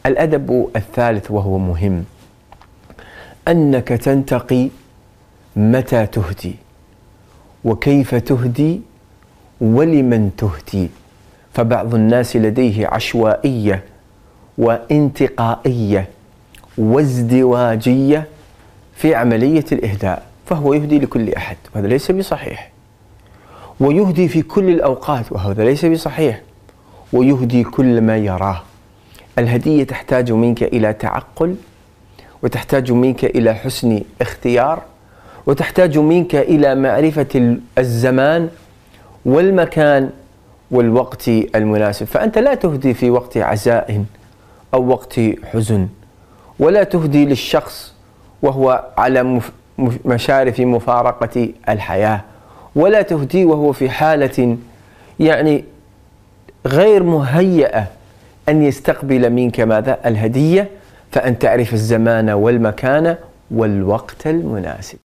الأدب الثالث وهو مهم، أنك تنتقي متى تهدي وكيف تهدي ولمن تهدي. فبعض الناس لديه عشوائية وانتقائية وازدواجية في عملية الإهداء، فهو يهدي لكل أحد وهذا ليس بصحيح، ويهدي في كل الأوقات وهذا ليس بصحيح، ويهدي كل ما يراه. الهدية تحتاج منك إلى تعقل، وتحتاج منك إلى حسن اختيار، وتحتاج منك إلى معرفة الزمان والمكان والوقت المناسب. فأنت لا تهدي في وقت عزاء أو وقت حزن، ولا تهدي للشخص وهو على مشارف مفارقة الحياة، ولا تهدي وهو في حالة غير مهيئة أن يستقبل منك ماذا؟ الهدية. فأن تعرف الزمان والمكان والوقت المناسب.